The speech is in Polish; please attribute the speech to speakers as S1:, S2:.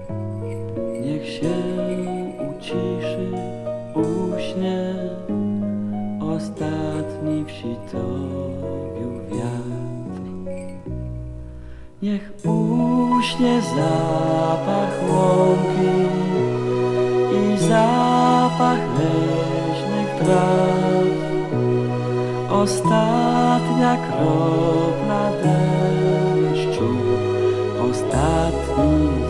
S1: Niech się uciszy, uśnie ostatni w sitowiu wiatr. Niech uśnie zapach łąki i zapach leśnych traw. Ostatnia kropla deszczu, ostatni